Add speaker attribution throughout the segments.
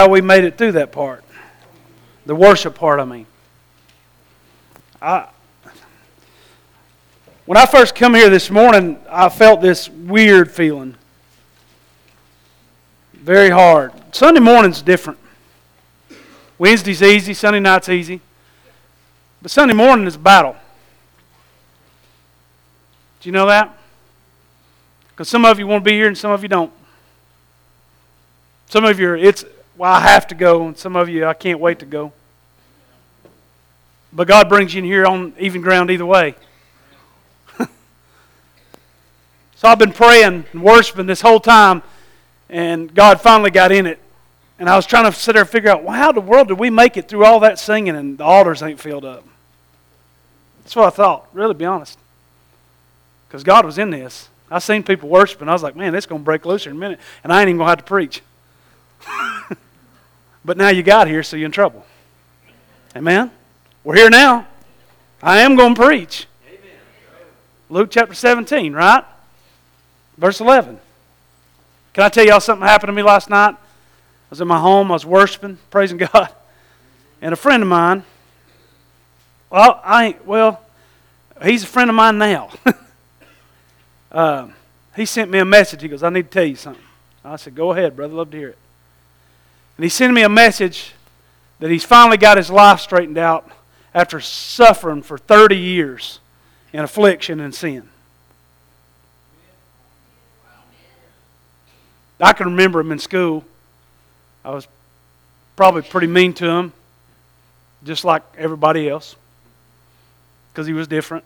Speaker 1: how we made it through that part. The worship part, I mean. When I first come here this morning, I felt this weird feeling. Very hard. Sunday morning's different. Wednesday's easy, Sunday night's easy. But Sunday morning is a battle. Do you know that? Because some of you want to be here and some of you don't. Some of you, I have to go, and some of you, I can't wait to go. But God brings you in here on even ground either way. So I've been praying and worshiping this whole time, and God finally got in it. And I was trying to sit there and figure out, well, how in the world did we make it through all that singing and the altars ain't filled up? That's what I thought, really, to be honest. Because God was in this. I seen people worshiping. I was like, man, it's going to break loose in a minute, and I ain't even going to have to preach. But now you got here, so you're in trouble. Amen? We're here now. I am going to preach. Amen. Luke chapter 17, right? Verse 11. Can I tell y'all something happened to me last night? I was in my home. I was worshiping, praising God. And a friend of mine, he's a friend of mine now. He sent me a message. He goes, I need to tell you something. I said, go ahead, brother. Love to hear it. And he sent me a message that he's finally got his life straightened out after suffering for 30 years in affliction and sin. I can remember him in school. I was probably pretty mean to him, just like everybody else, because he was different.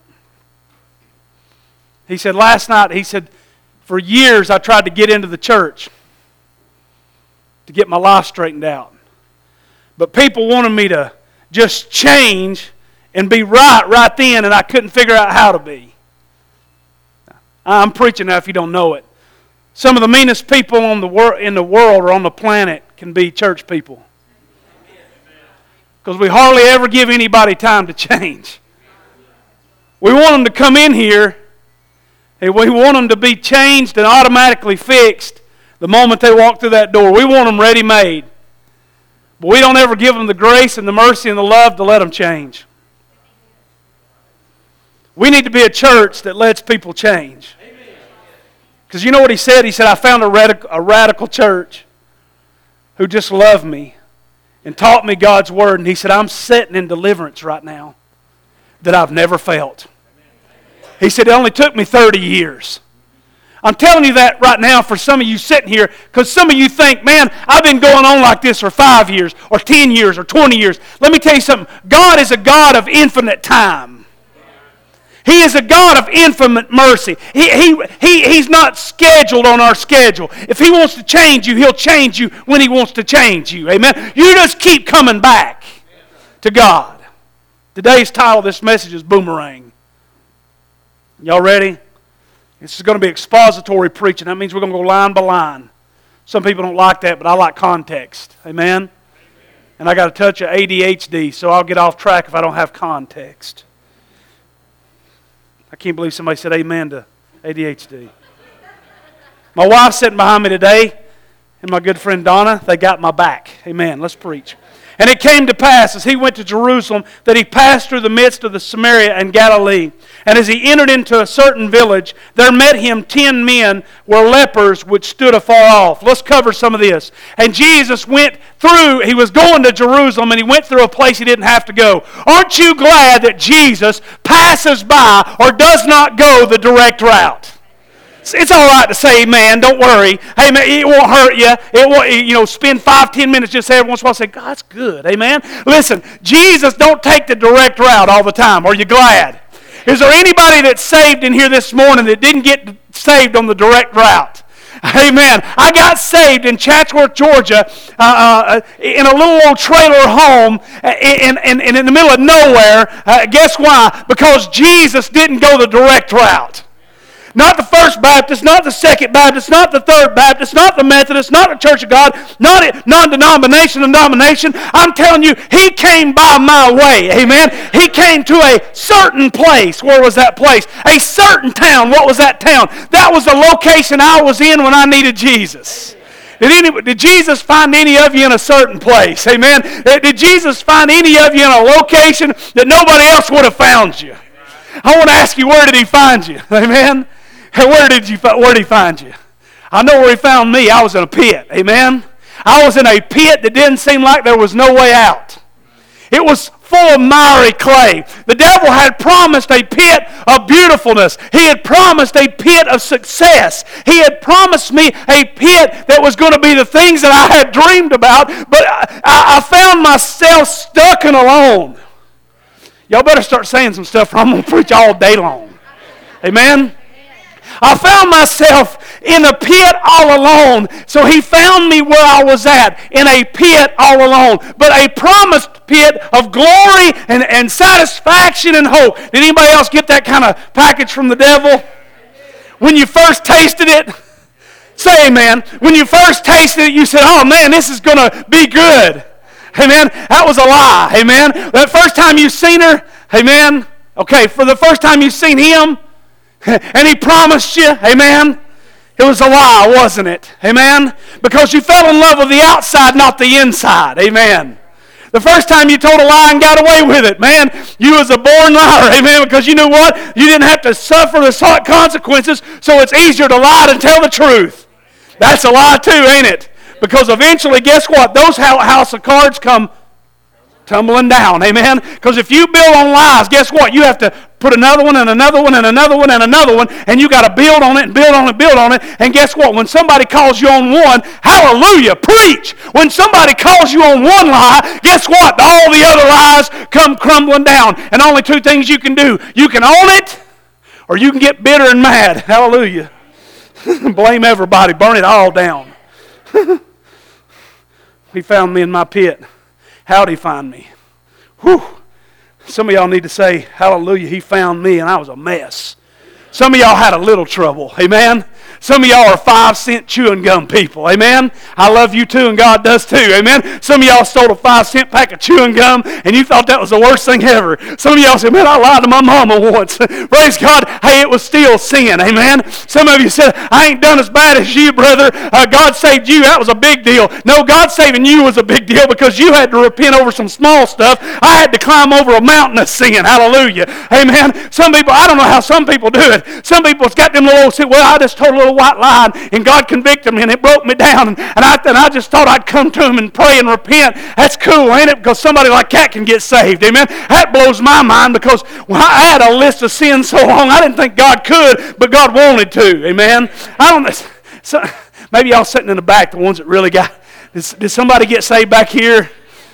Speaker 1: He said last night, for years I tried to get into the church to get my life straightened out. But people wanted me to just change and be right then, and I couldn't figure out how to be. I'm preaching now if you don't know it. Some of the meanest people in the world or on the planet can be church people. Because we hardly ever give anybody time to change. We want them to come in here, and we want them to be changed and automatically fixed the moment they walk through that door. We want them ready-made. But we don't ever give them the grace and the mercy and the love to let them change. We need to be a church that lets people change. Because you know what he said? He said, I found a radical church who just loved me and taught me God's Word. And he said, I'm sitting in deliverance right now that I've never felt. He said, it only took me 30 years. I'm telling you that right now for some of you sitting here, because some of you think, man, I've been going on like this for 5 years, or 10 years, or 20 years. Let me tell you something. God is a God of infinite time. He is a God of infinite mercy. He's not scheduled on our schedule. If He wants to change you, He'll change you when He wants to change you. Amen? You just keep coming back to God. Today's title of this message is Boomerang. Y'all ready? This is going to be expository preaching. That means we're going to go line by line. Some people don't like that, but I like context. Amen? And I got a touch of ADHD, so I'll get off track if I don't have context. I can't believe somebody said amen to ADHD. My wife's sitting behind me today, and my good friend Donna, they got my back. Amen. Let's preach. And it came to pass, as he went to Jerusalem, that he passed through the midst of the Samaria and Galilee. And as he entered into a certain village, there met him 10 men were lepers which stood afar off. Let's cover some of this. And Jesus went through, he was going to Jerusalem, and he went through a place he didn't have to go. Aren't you glad that Jesus passes by or does not go the direct route? It's all right to say amen. Don't worry. Hey, man, it won't hurt you. It won't, spend 5-10 minutes just every once in a while say, God's good. Amen. Listen, Jesus don't take the direct route all the time. Are you glad? Is there anybody that's saved in here this morning that didn't get saved on the direct route? Amen. I got saved in Chatsworth, Georgia, in a little old trailer home in the middle of nowhere. Guess why? Because Jesus didn't go the direct route. Not the First Baptist, not the Second Baptist, not the Third Baptist, not the Methodist, not the Church of God, not non-denominational denomination. I'm telling you, He came by my way. Amen. He came to a certain place. Where was that place? A certain town. What was that town? That was the location I was in when I needed Jesus. Did Jesus find any of you in a certain place? Amen. Did Jesus find any of you in a location that nobody else would have found you? I want to ask you, where did he find you? Amen. Where did he find you? I know where he found me. I was in a pit. Amen. I was in a pit that didn't seem like there was no way out. It was full of miry clay. The devil had promised a pit of beautifulness. He had promised a pit of success. He had promised me a pit that was going to be the things that I had dreamed about, but I found myself stuck and alone. Y'all better start saying some stuff, or I'm going to preach all day long. Amen? I found myself in a pit all alone. So he found me where I was at, in a pit all alone. But a promised pit of glory and satisfaction and hope. Did anybody else get that kind of package from the devil? When you first tasted it, say amen. When you first tasted it, you said, oh man, this is going to be good. Amen. That was a lie. Amen. That first time you seen her, amen. Okay, for the first time you seen him, and he promised you, amen, it was a lie, wasn't it? Amen? Because you fell in love with the outside, not the inside. Amen. The first time you told a lie and got away with it, man, you was a born liar. Amen? Because you knew what? You didn't have to suffer the consequences, so it's easier to lie than tell the truth. That's a lie too, ain't it? Because eventually, guess what? Those house of cards come tumbling down. Amen? Because if you build on lies, guess what? You have to put another one and another one and another one and another one, and you got to build on it and build on it and build on it. And guess what? When somebody calls you on one, hallelujah, preach. When somebody calls you on one lie, guess what? All the other lies come crumbling down. And only two things you can do. You can own it, or you can get bitter and mad. Hallelujah. Blame everybody. Burn it all down. He found me in my pit. How'd he find me? Whew. Some of y'all need to say, hallelujah, he found me and I was a mess. Some of y'all had a little trouble. Amen? Some of y'all are 5-cent chewing gum people. Amen? I love you too, and God does too. Amen? Some of y'all stole a 5-cent pack of chewing gum, and you thought that was the worst thing ever. Some of y'all said, man, I lied to my mama once. Praise God. Hey, it was still sin. Amen? Some of you said, I ain't done as bad as you, brother. God saved you. That was a big deal. No, God saving you was a big deal because you had to repent over some small stuff. I had to climb over a mountain of sin. Hallelujah. Amen? Some people, I don't know how some people do it. Some people's got them little, well, I just told a little white lie, and God convicted me, and it broke me down, and I just thought I'd come to him and pray and repent. That's cool, ain't it? Because somebody like that can get saved. Amen? That blows my mind because I had a list of sins so long, I didn't think God could, but God wanted to. Amen? I don't know. Maybe y'all sitting in the back, the ones that really got, did somebody get saved back here?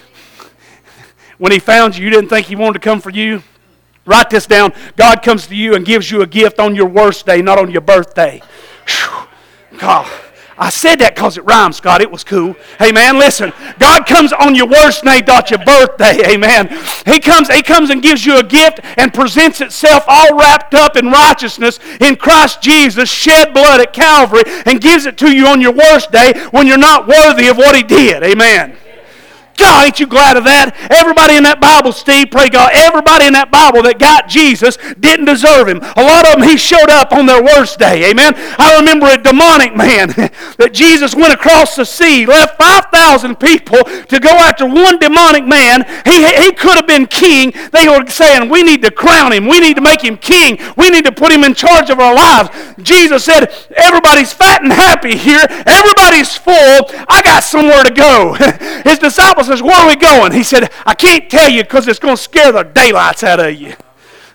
Speaker 1: When he found you, you didn't think he wanted to come for you? Write this down. God comes to you and gives you a gift on your worst day, not on your birthday. Whew. God, I said that because it rhymes, Scott. It was cool. Hey, man, listen. God comes on your worst day, not your birthday. Amen. He comes and gives you a gift and presents itself all wrapped up in righteousness in Christ Jesus, shed blood at Calvary, and gives it to you on your worst day when you're not worthy of what he did. Amen. God, ain't you glad of that? Everybody in that Bible, Steve, pray God, everybody in that Bible that got Jesus didn't deserve him. A lot of them, he showed up on their worst day. Amen? I remember a demonic man that Jesus went across the sea, left 5,000 people to go after one demonic man. He could have been king. They were saying, we need to crown him. We need to make him king. We need to put him in charge of our lives. Jesus said, everybody's fat and happy here. Everybody's full. I got somewhere to go. His disciples says, where are we going? He said, I can't tell you because it's going to scare the daylights out of you.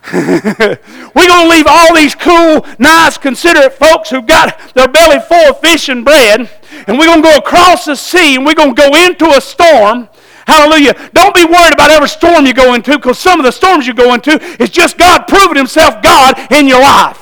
Speaker 1: We're going to leave all these cool, nice, considerate folks who got their belly full of fish and bread, and we're going to go across the sea, and we're going to go into a storm. Hallelujah. Don't be worried about every storm you go into, because some of the storms you go into is just God proving himself God in your life.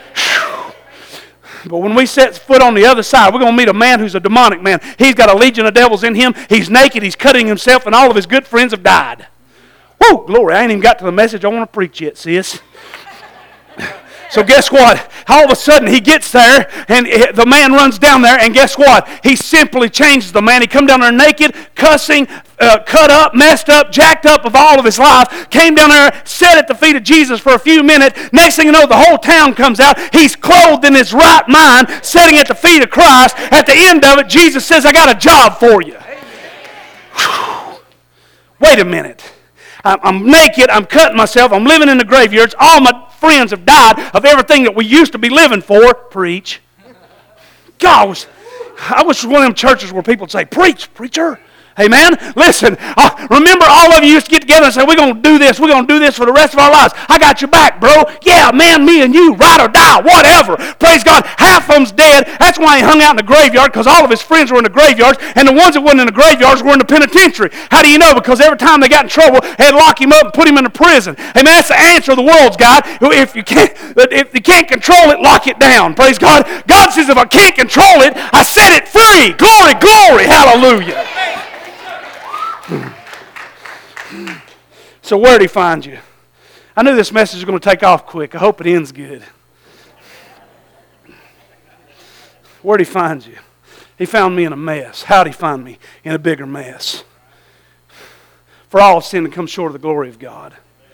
Speaker 1: But when we set foot on the other side, we're going to meet a man who's a demonic man. He's got a legion of devils in him. He's naked. He's cutting himself, and all of his good friends have died. Woo, glory. I ain't even got to the message I want to preach yet, sis. So guess what? All of a sudden he gets there, and the man runs down there, and guess what? He simply changes the man. He come down there naked, cussing, cut up, messed up, jacked up of all of his life, came down there, sat at the feet of Jesus for a few minutes. Next thing you know, the whole town comes out. He's clothed in his right mind, sitting at the feet of Christ. At the end of it, Jesus says, I got a job for you. Wait a minute. I'm naked, I'm cutting myself, I'm living in the graveyards, all my friends have died of everything that we used to be living for. Preach. God, I wish one of them churches where people would say, preach, preacher. Amen? Listen, remember all of you used to get together and say, we're going to do this for the rest of our lives. I got your back, bro. Yeah, man, me and you, ride or die, whatever. Praise God. Half of them's dead. That's why he hung out in the graveyard, because all of his friends were in the graveyards, and the ones that weren't in the graveyards were in the penitentiary. How do you know? Because every time they got in trouble, they had to lock him up and put him in a prison. Amen? That's the answer of the world's God. If you can't control it, lock it down. Praise God. God says, if I can't control it, I set it free. Glory, glory, hallelujah. So where did he find you? I knew this message was going to take off quick. I hope it ends good. Where did he find you? He found me in a mess. How did he find me? In a bigger mess. For all have sinned and come short of the glory of God.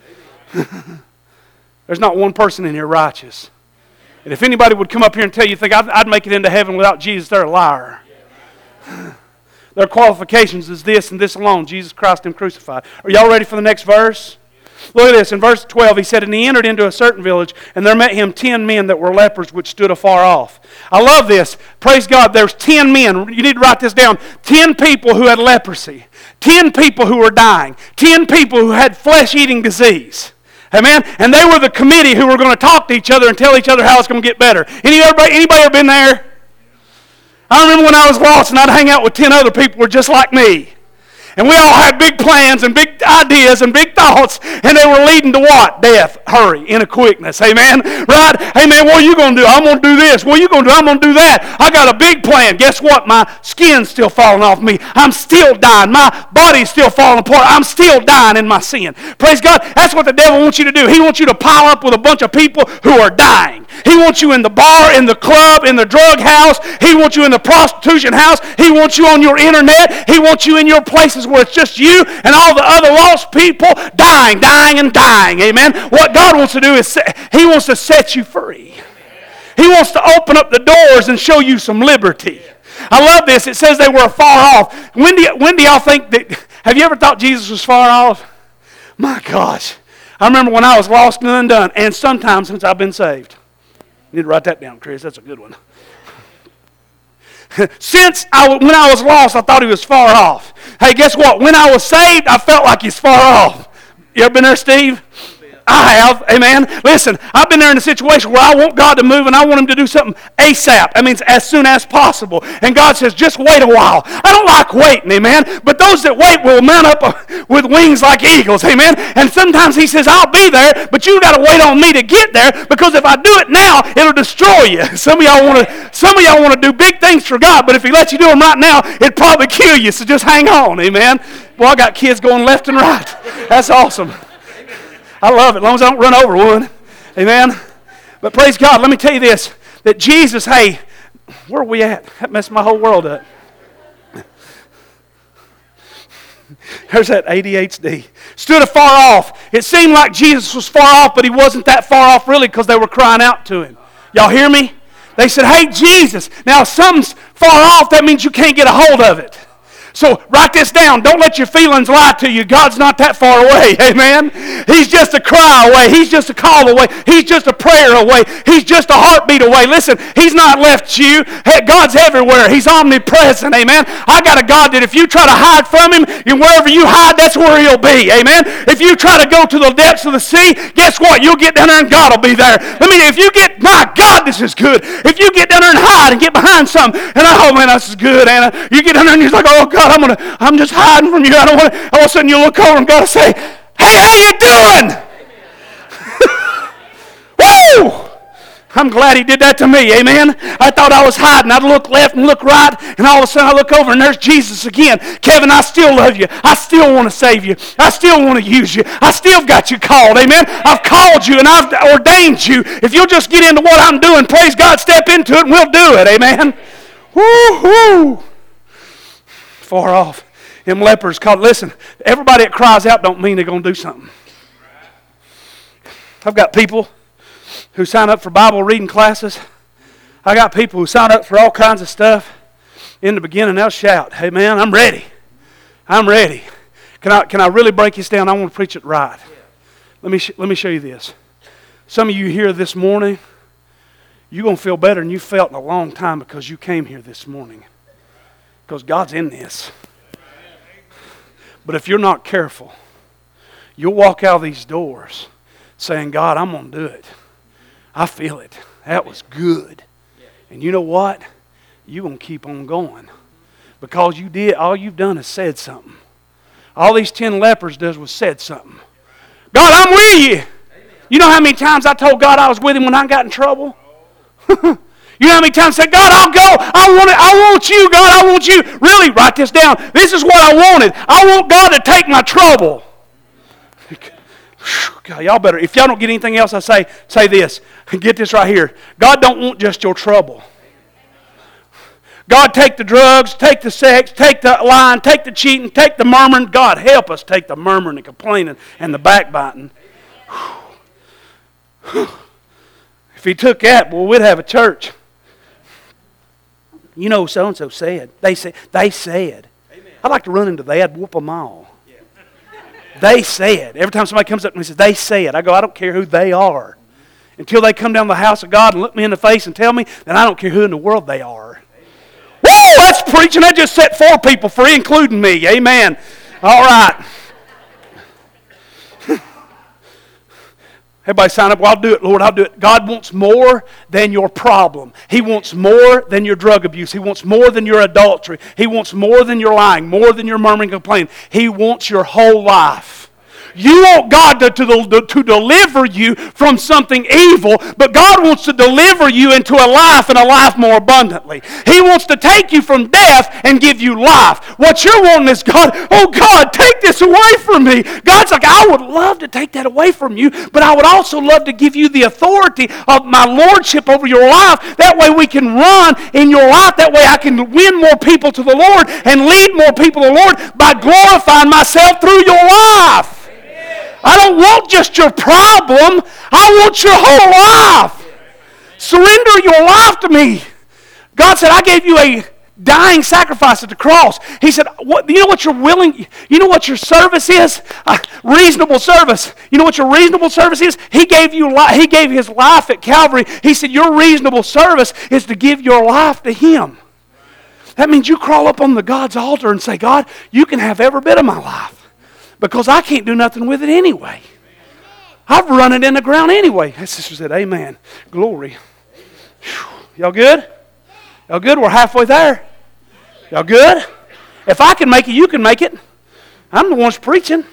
Speaker 1: There's not one person in here righteous. And if anybody would come up here and tell you think I'd make it into heaven without Jesus, they're a liar. Their qualifications is this and this alone, Jesus Christ Him crucified. Are y'all ready for the next verse? Look at this. In verse 12, he said, and he entered into a certain village, and there met him 10 men that were lepers, which stood afar off. I love this. Praise God. There's 10 men. You need to write this down. 10 people who had leprosy. 10 people who were dying. 10 people who had flesh-eating disease. Amen? And they were the committee who were going to talk to each other and tell each other how it's going to get better. Anybody ever been there? I remember when I was lost and I'd hang out with 10 other people who were just like me. And we all had big plans and big ideas and big thoughts, and they were leading to what? Death. Hurry, in a quickness. Amen? Right? Amen. What are you going to do? I'm going to do this. What are you going to do? I'm going to do that. I got a big plan. Guess what? My skin's still falling off me. I'm still dying. My body's still falling apart. I'm still dying in my sin. Praise God. That's what the devil wants you to do. He wants you to pile up with a bunch of people who are dying. He wants you in the bar, in the club, in the drug house. He wants you in the prostitution house. He wants you on your internet. He wants you in your places where it's just you and all the other lost people dying, and dying. Amen? What God wants to do is He wants to set you free. He wants to open up the doors and show you some liberty. I love this. It says they were far off. When do y'all think that... Have you ever thought Jesus was far off? My gosh. I remember when I was lost and undone, and sometimes since I've been saved. You need to write that down, Chris. That's a good one. When I was lost, I thought He was far off. Hey, guess what? When I was saved, I felt like He's far off. You ever been there, Steve? I have. Amen. Listen, I've been there in a situation where I want God to move and I want Him to do something ASAP. That means as soon as possible. And God says, just wait a while. I don't like waiting, amen. But those that wait will mount up with wings like eagles, amen. And sometimes He says, I'll be there, but you got to wait on me to get there, because if I do it now, it'll destroy you. Some of y'all want to do big things for God, but if He lets you do them right now, it'd probably kill you. So just hang on, amen. Well, I got kids going left and right. That's awesome. I love it, as long as I don't run over one. Amen? But praise God, let me tell you this, that Jesus, hey, where are we at? That messed my whole world up. There's that ADHD. Stood afar off. It seemed like Jesus was far off, but He wasn't that far off really, because they were crying out to Him. Y'all hear me? They said, hey, Jesus. Now, if something's far off, that means you can't get a hold of it. So write this down. Don't let your feelings lie to you. God's not that far away. Amen? He's just a cry away. He's just a call away. He's just a prayer away. He's just a heartbeat away. Listen, He's not left you. Hey, God's everywhere. He's omnipresent. Amen? I got a God that if you try to hide from Him, and wherever you hide, that's where He'll be. Amen? If you try to go to the depths of the sea, guess what? You'll get down there and God will be there. My God, this is good. If you get down there and hide and get behind something, and oh man, this is good, Anna. You get down there and you're like, oh God, I'm just hiding from you. I don't want to. All of a sudden you look over and God will say, hey, how you doing? Woo! I'm glad He did that to me, amen? I thought I was hiding. I'd look left and look right, and all of a sudden I look over and there's Jesus again. Kevin, I still love you. I still want to save you. I still want to use you. I still got you called, amen? I've called you and I've ordained you. If you'll just get into what I'm doing, praise God, step into it and we'll do it, amen? Woo-hoo! Far off. Them lepers called. Listen, everybody that cries out don't mean they're going to do something. I've got people who sign up for Bible reading classes. I got people who sign up for all kinds of stuff. In the beginning, they'll shout, "Hey man, I'm ready. I'm ready." Can I really break this down? I want to preach it right. Let me show you this. Some of you here this morning, you're going to feel better than you felt in a long time because you came here this morning. Because God's in this. But if you're not careful, you'll walk out of these doors saying, "God, I'm going to do it. I feel it. That was good." And you know what? You're going to keep on going. Because you did, all you've done is said something. All these 10 lepers does was said something. "God, I'm with you." You know how many times I told God I was with Him when I got in trouble? You know how many times I said, "God, I'll go. I want you, God. I want you." Really, write this down. This is what I wanted. I want God to take my trouble. God, y'all better, if y'all don't get anything else I say this. Get this right here. God don't want just your trouble. God, take the drugs, take the sex, take the lying, take the cheating, take the murmuring. God, help us take the murmuring and complaining and the backbiting. If He took that, well, we'd have a church. You know, so-and-so said. They said. I'd like to run into that and whoop them all. They said. Every time somebody comes up to me and says, "They said," I go, "I don't care who they are. Until they come down to the house of God and look me in the face and tell me, then I don't care who in the world they are." Woo! That's preaching. That just set 4 people free, including me. Amen. All right. Everybody sign up. "Well, I'll do it, Lord. I'll do it." God wants more than your problem. He wants more than your drug abuse. He wants more than your adultery. He wants more than your lying, more than your murmuring and complaining. He wants your whole life. You want God to deliver you from something evil, but God wants to deliver you into a life and a life more abundantly. He wants to take you from death and give you life. What you're wanting is, "God, oh God, take this away from me." God's like, "I would love to take that away from you, but I would also love to give you the authority of my lordship over your life. That way we can run in your life. That way I can win more people to the Lord and lead more people to the Lord by glorifying myself through your life." I don't want just your problem. I want your whole life. Surrender your life to me. God said, "I gave you a dying sacrifice at the cross." He said, "You know what you're willing? You know what your service is? Reasonable service. You know what your reasonable service is? He gave His life at Calvary. He said, your reasonable service is to give your life to Him." That means you crawl up on the God's altar and say, "God, you can have every bit of my life. Because I can't do nothing with it anyway. I've run it in the ground anyway." That sister said, "Amen. Glory." Whew. Y'all good? Y'all good? We're halfway there. Y'all good? If I can make it, you can make it. I'm the ones preaching.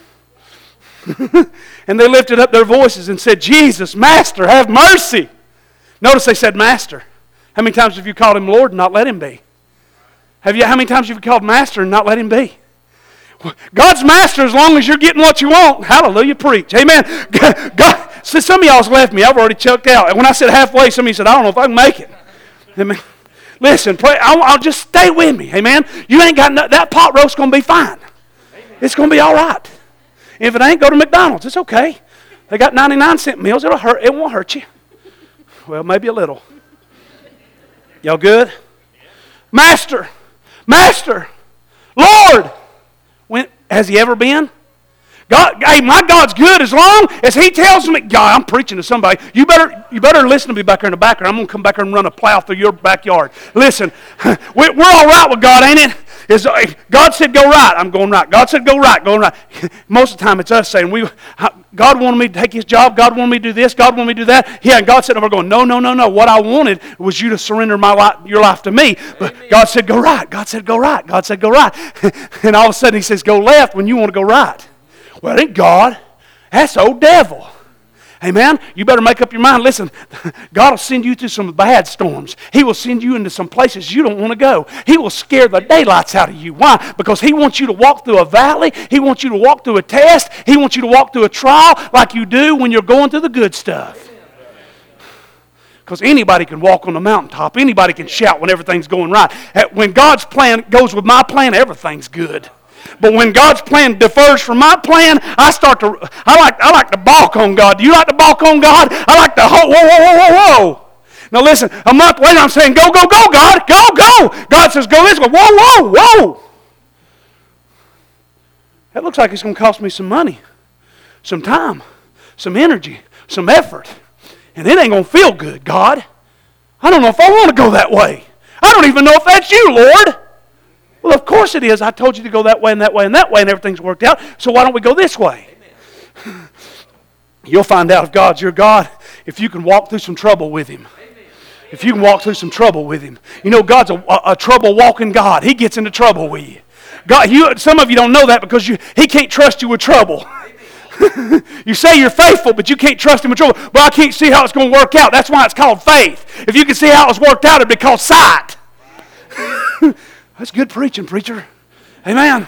Speaker 1: And they lifted up their voices and said, "Jesus, Master, have mercy." Notice they said Master. How many times have you called Him Lord and not let Him be? How many times have you called Master and not let Him be? God's master as long as you're getting what you want. Hallelujah, preach. Amen. God, so some of y'all's left me. I've already checked out. And when I said halfway, some of you said, "I don't know if I can make it." Amen. Listen, pray. I'll just stay with me. Amen. You ain't got that pot roast's going to be fine. It's going to be all right. If it ain't, go to McDonald's. It's okay. They got 99-cent meals. It won't hurt you. Well, maybe a little. Y'all good? Master, Lord. Has He ever been? God, hey, my God's good as long as He tells me. God, I'm preaching to somebody. You better listen to me back there in the background. I'm going to come back here and run a plow through your backyard. Listen, we're all right with God, ain't it? God said go right, I'm going right. God said go right, going right. Most of the time it's us saying, God wanted me to take His job. God wanted me to do this. God wanted me to do that. Yeah, and God said, we're going, no. What I wanted was you to surrender your life to me. But Amen. God said go right. God said go right. God said go right. And all of a sudden He says go left when you want to go right. Well, it ain't God. That's the old devil. Amen? You better make up your mind. Listen, God will send you through some bad storms. He will send you into some places you don't want to go. He will scare the daylights out of you. Why? Because He wants you to walk through a valley. He wants you to walk through a test. He wants you to walk through a trial like you do when you're going through the good stuff. Because anybody can walk on the mountaintop. Anybody can shout when everything's going right. When God's plan goes with my plan, everything's good. But when God's plan differs from my plan, I like to balk on God. Do you like to balk on God? I like to whoa, whoa, whoa, whoa, whoa. Now listen, a month later I'm saying, go, go, go, God, go, go. God says, go this way. Whoa, whoa, whoa. That looks like it's going to cost me some money, some time, some energy, some effort. And it ain't going to feel good, God. I don't know if I want to go that way. I don't even know if that's you, Lord. Well, of course it is. I told you to go that way and that way and that way, and everything's worked out. So why don't we go this way? Amen. You'll find out if God's your God if you can walk through some trouble with Him. Amen. If you can walk through some trouble with Him. You know, God's a trouble-walking God. He gets into trouble with you. God, some of you don't know that because He can't trust you with trouble. You say you're faithful, but you can't trust Him with trouble. But I can't see how it's going to work out. That's why it's called faith. If you can see how it's worked out, it'd be called sight. That's good preaching, preacher. Amen.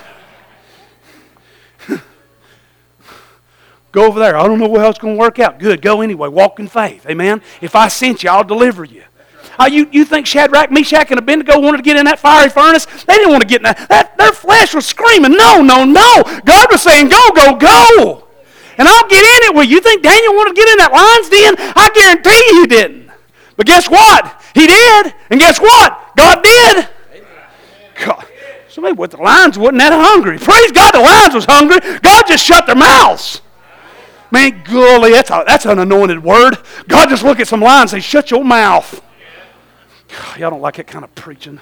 Speaker 1: Go over there. I don't know how it's going to work out. Good. Go anyway. Walk in faith. Amen. If I sent you, I'll deliver you. You think Shadrach, Meshach, and Abednego wanted to get in that fiery furnace? They didn't want to get in that. Their flesh was screaming, no, no, no. God was saying, go, go, go. And I'll get in it with you. You think Daniel wanted to get in that lion's den? I guarantee you he didn't. But guess what? He did. And guess what? God did. God. Somebody with the lions wasn't that hungry. Praise God, the lions was hungry. God just shut their mouths. Man, golly, that's an anointed word. God just look at some lions and say, shut your mouth. God, y'all don't like that kind of preaching.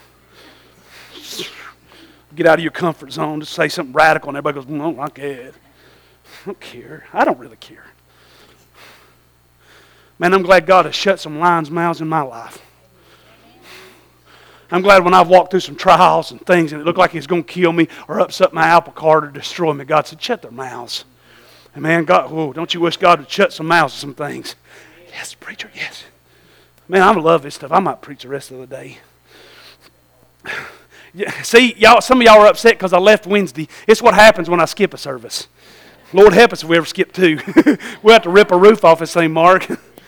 Speaker 1: Get out of your comfort zone. Just say something radical and everybody goes, no, I don't care. I don't care. I don't really care. Man, I'm glad God has shut some lions' mouths in my life. I'm glad when I've walked through some trials and things and it looked like He's going to kill me or upset my apple cart or destroy me, God said, shut their mouths. And man, God, whoa, don't you wish God would shut some mouths to some things? Yes, preacher, yes. Man, I love this stuff. I might preach the rest of the day. Yeah, see, y'all, some of y'all are upset because I left Wednesday. It's what happens when I skip a service. Lord help us if we ever skip two. We'll have to rip a roof off this thing, Mark.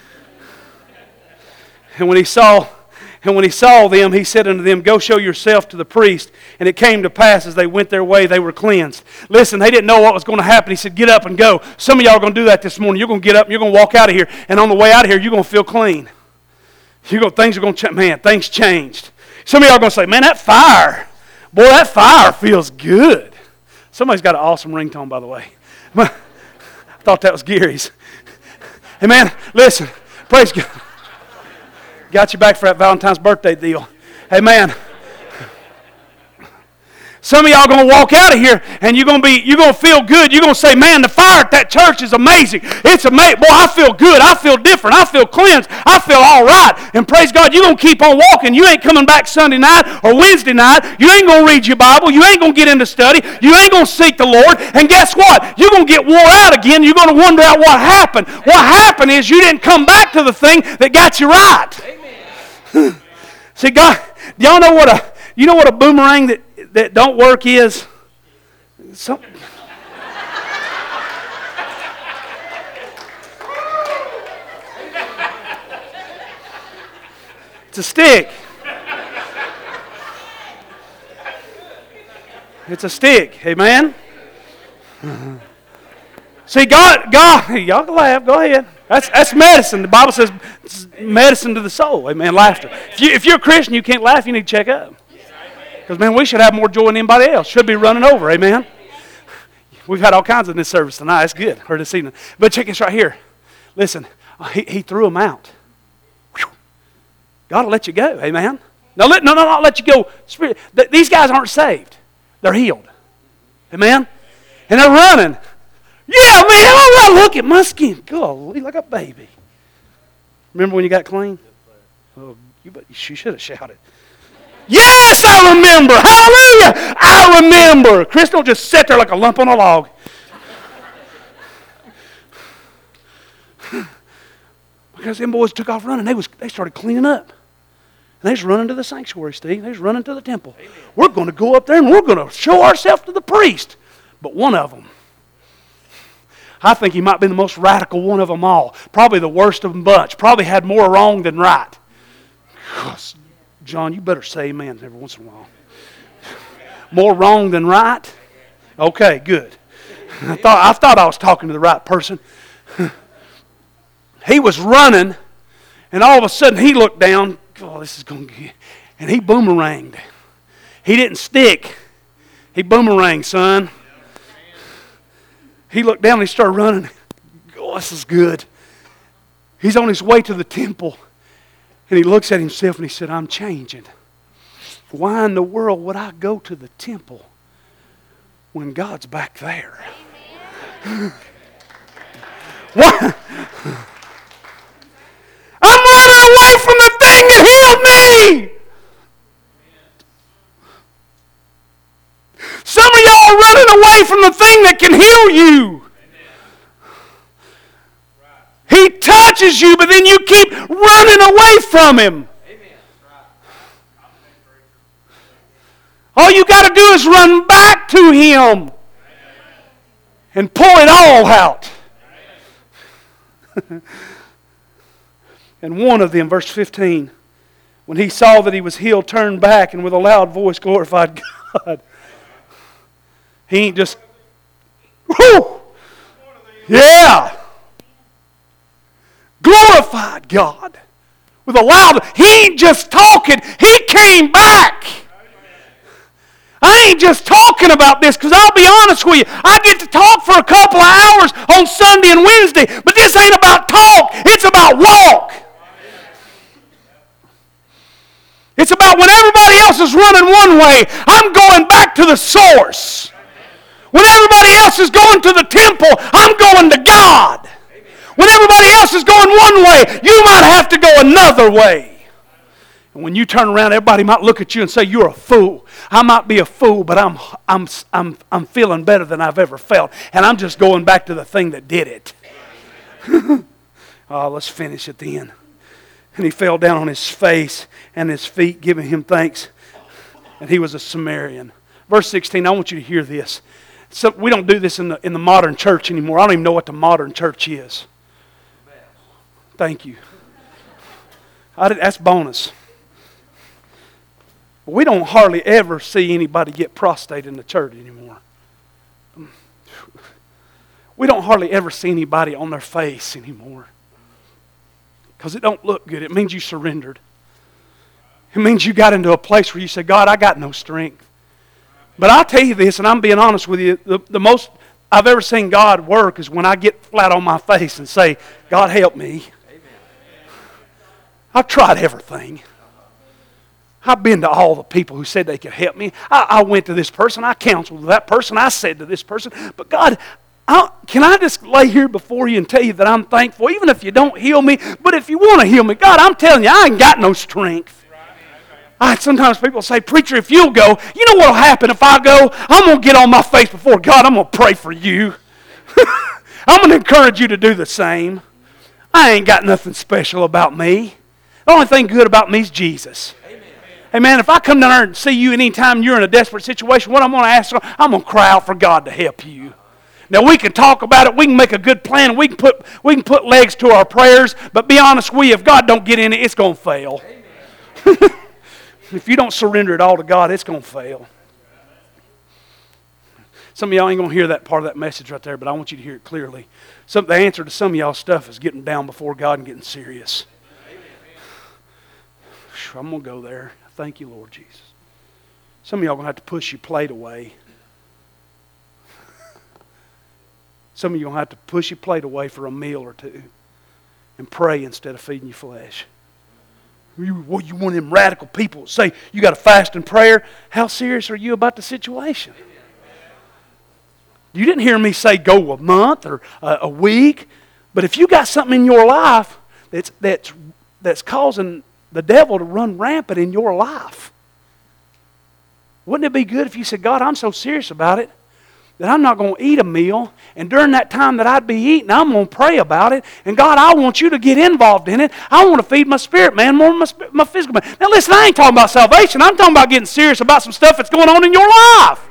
Speaker 1: And when he saw them, he said unto them, go show yourself to the priest. And it came to pass as they went their way, they were cleansed. Listen, they didn't know what was going to happen. He said, get up and go. Some of y'all are going to do that this morning. You're going to get up and you're going to walk out of here. And on the way out of here, you're going to feel clean. Things are going to change. Man, things changed. Some of y'all are going to say, man, that fire feels good. Somebody's got an awesome ringtone, by the way. I thought that was Gary's. Hey, man, listen. Praise God. Got you back for that Valentine's birthday deal. Amen. Some of y'all are going to walk out of here and you're going to feel good. You're going to say, man, the fire at that church is amazing. It's amazing. Boy, I feel good. I feel different. I feel cleansed. I feel all right. And praise God, you're going to keep on walking. You ain't coming back Sunday night or Wednesday night. You ain't going to read your Bible. You ain't going to get into study. You ain't going to seek the Lord. And guess what? You're going to get wore out again. You're going to wonder out what happened. What happened is you didn't come back to the thing that got you right. Amen. See, God, do y'all know what a boomerang that don't work is? It's a stick. It's a stick. Amen? See, God, y'all can laugh. Go ahead. That's medicine. The Bible says it's medicine to the soul. Amen. Laughter. If you're a Christian, you can't laugh, you need to check up. Because, man, we should have more joy than anybody else. Should be running over. Amen. We've had all kinds in this service tonight. It's good. Or this evening. But check this right here. Listen, he threw them out. God will let you go. Amen. No, not let you go. These guys aren't saved. They're healed. Amen. And they're running. Yeah, man, all right, look at my skin. Golly, like a baby. Remember when you got clean? Oh, you should have shouted. Yes, I remember. Hallelujah. I remember. Chris don't just sit there like a lump on a log. Because them boys took off running. They started cleaning up. And they was running to the sanctuary, Steve. They was running to the temple. Amen. We're going to go up there and we're going to show ourselves to the priest. But one of them, I think he might be the most radical one of them all. Probably the worst of them bunch. Probably had more wrong than right. John, you better say amen every once in a while. More wrong than right? Okay, good. I thought I was talking to the right person. He was running, and all of a sudden he looked down. Oh, this is going to get... And he boomeranged. He didn't stick. He boomeranged, son. He looked down and he started running. Oh, this is good. He's on his way to the temple. And he looks at himself and he said, I'm changing. Why in the world would I go to the temple when God's back there? What? I'm running away from the thing that healed me. Some of y'all are running away from the thing that can heal you. He touches you, but then you keep running away from Him. All you got to do is run back to Him and pour it all out. And one of them, verse 15, when he saw that he was healed, turned back and with a loud voice glorified God. He ain't just, whoo, yeah. Glorified God with a loud, he ain't just talking, he came back. I ain't just talking about this because I'll be honest with you, I get to talk for a couple of hours on Sunday and Wednesday, but this ain't about talk, it's about walk. It's about when everybody else is running one way, I'm going back to the source. When everybody else is going to the temple, I'm going to God. When everybody else is going one way, you might have to go another way. And when you turn around, everybody might look at you and say, you're a fool. I might be a fool, but I'm feeling better than I've ever felt. And I'm just going back to the thing that did it. Oh, let's finish at the end. And he fell down on his face and his feet, giving him thanks. And he was a Samaritan. Verse 16, I want you to hear this. So we don't do this in the modern church anymore. I don't even know what the modern church is. Thank you. That's bonus. But we don't hardly ever see anybody get prostrate in the church anymore. We don't hardly ever see anybody on their face anymore. Because it don't look good. It means you surrendered. It means you got into a place where you say, God, I got no strength. But I'll tell you this, and I'm being honest with you, the most I've ever seen God work is when I get flat on my face and say, God, help me. I've tried everything. I've been to all the people who said they could help me. I went to this person. I counseled with that person. I said to this person, but God, can I just lay here before you and tell you that I'm thankful, even if you don't heal me, but if you want to heal me, God, I'm telling you, I ain't got no strength. Sometimes people say, preacher, if you'll go, you know what will happen if I go? I'm going to get on my face before God. I'm going to pray for you. I'm going to encourage you to do the same. I ain't got nothing special about me. The only thing good about me is Jesus. Amen. Hey man, if I come down there and see you anytime you're in a desperate situation, what I'm going to ask, I'm going to cry out for God to help you. Now we can talk about it, we can make a good plan, we can put legs to our prayers, but be honest with you, if God don't get in it, it's going to fail. If you don't surrender it all to God, it's going to fail. Some of y'all ain't going to hear that part of that message right there, but I want you to hear it clearly. The answer to some of y'all stuff is getting down before God and getting serious. I'm going to go there. Thank you, Lord Jesus. Some of y'all are going to have to push your plate away. Some of you are going to have to push your plate away for a meal or two and pray instead of feeding your flesh. You want them radical people to say you got to fast and prayer. How serious are you about the situation? You didn't hear me say go a month or a week. But if you got something in your life that's causing the devil to run rampant in your life, wouldn't it be good if you said, God, I'm so serious about it that I'm not going to eat a meal, and during that time that I'd be eating, I'm going to pray about it. And God, I want you to get involved in it. I want to feed my spirit man more than my physical man. Now listen, I ain't talking about salvation. I'm talking about getting serious about some stuff that's going on in your life.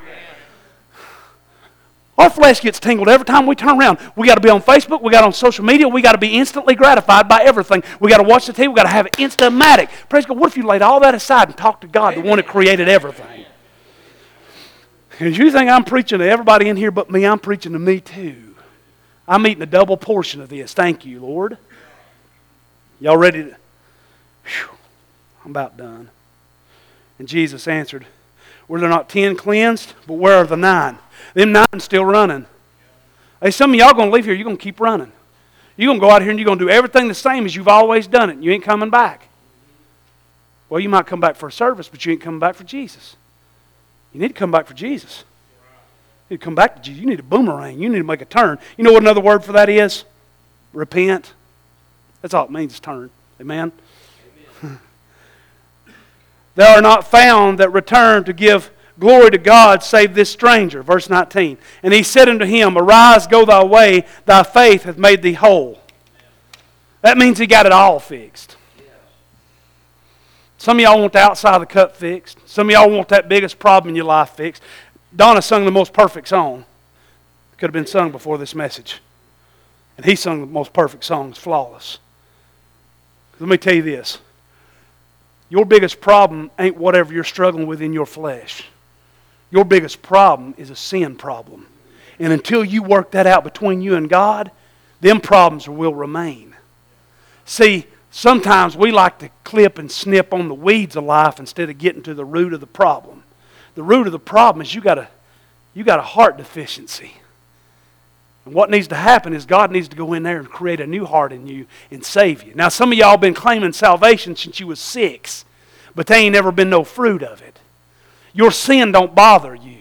Speaker 1: Our flesh gets tingled every time we turn around. We got to be on Facebook. We got on social media. We got to be instantly gratified by everything. We got to watch the TV. We got to have it instamatic. Praise God. What if you laid all that aside and talked to God, the one that created everything? And you think I'm preaching to everybody in here but me, I'm preaching to me too. I'm eating a double portion of this. Thank you, Lord. Y'all ready to? Whew, I'm about done. And Jesus answered, were there not 10 cleansed? But where are the 9? Them 9 still running. Hey, some of y'all going to leave here, you're going to keep running. You're going to go out here and you're going to do everything the same as you've always done it. And you ain't coming back. Well, you might come back for a service, but you ain't coming back for Jesus. You need to come back for Jesus. You need to come back to Jesus. You need a boomerang. You need to make a turn. You know what another word for that is? Repent. That's all it means, is turn. Amen? Amen. There are not found that return to give glory to God save this stranger. Verse 19. And he said unto him, arise, go thy way. Thy faith hath made thee whole. That means he got it all fixed. Some of y'all want the outside of the cup fixed. Some of y'all want that biggest problem in your life fixed. Donna sung the most perfect song. Could have been sung before this message. And he sung the most perfect songs, flawless. Let me tell you this. Your biggest problem ain't whatever you're struggling with in your flesh. Your biggest problem is a sin problem. And until you work that out between you and God, them problems will remain. See, sometimes we like to clip and snip on the weeds of life instead of getting to the root of the problem. The root of the problem is you got a heart deficiency. And what needs to happen is God needs to go in there and create a new heart in you and save you. Now, some of y'all been claiming salvation since you was 6, but there ain't never been no fruit of it. Your sin don't bother you.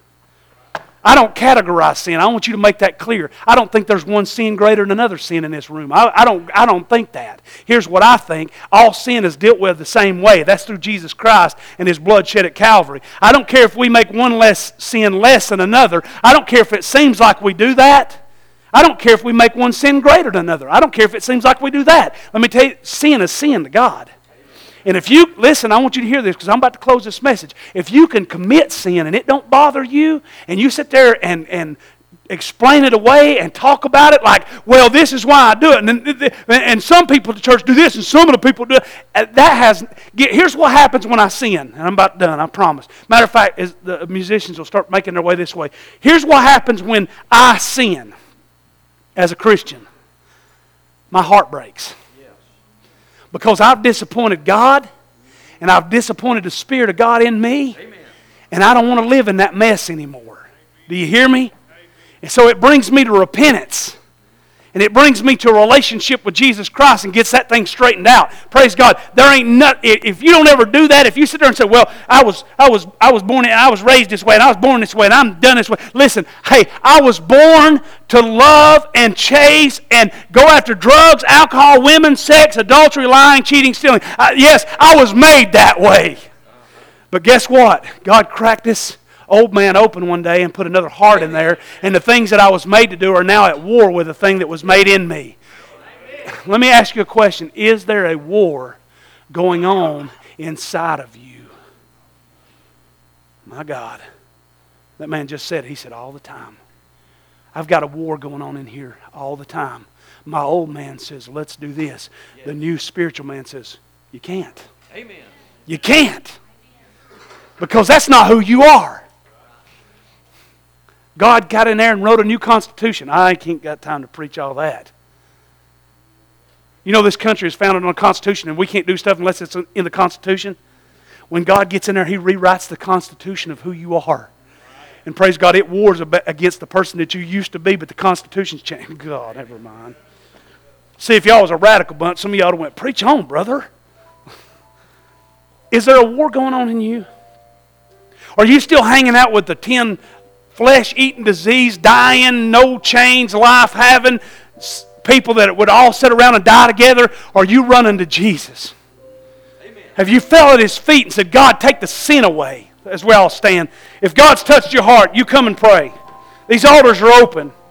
Speaker 1: I don't categorize sin. I want you to make that clear. I don't think there's one sin greater than another sin in this room. I don't think that. Here's what I think. All sin is dealt with the same way. That's through Jesus Christ and His blood shed at Calvary. I don't care if we make one less sin less than another. I don't care if it seems like we do that. I don't care if we make one sin greater than another. I don't care if it seems like we do that. Let me tell you, sin is sin to God. And if you, listen, I want you to hear this because I'm about to close this message. If you can commit sin and it don't bother you, and you sit there and explain it away and talk about it like, well, this is why I do it. And some people at the church do this and some of the people do it. Here's what happens when I sin. And I'm about done, I promise. Matter of fact, as the musicians will start making their way this way. Here's what happens when I sin as a Christian. My heart breaks. Because I've disappointed God, and I've disappointed the Spirit of God in me, Amen. And I don't want to live in that mess anymore. Do you hear me? And so it brings me to repentance. And it brings me to a relationship with Jesus Christ and gets that thing straightened out. Praise God. There ain't nothing. If you don't ever do that, if you sit there and say, well, I was born, I was raised this way, and I was born this way, and I'm done this way. Listen, hey, I was born to love and chase and go after drugs, alcohol, women, sex, adultery, lying, cheating, stealing. Yes, I was made that way. But guess what? God cracked this old man open one day and put another heart in there, and the things that I was made to do are now at war with the thing that was made in me. Let me ask you a question. Is there a war going on inside of you? My God. That man just said, he said, all the time. I've got a war going on in here all the time. My old man says, let's do this. The new spiritual man says, you can't. Amen. You can't. Because that's not who you are. God got in there and wrote a new constitution. I ain't got time to preach all that. You know this country is founded on a constitution and we can't do stuff unless it's in the constitution. When God gets in there, He rewrites the constitution of who you are. And praise God, it wars against the person that you used to be, but the constitution's changed. God, never mind. See, if y'all was a radical bunch, some of y'all would have went, preach on, brother. Is there a war going on in you? Are you still hanging out with the 10 flesh-eating, disease, dying, no chains, life-having people that would all sit around and die together? Or are you running to Jesus? Amen. Have you fell at His feet and said, God, take the sin away? As we all stand. If God's touched your heart, you come and pray. These altars are open.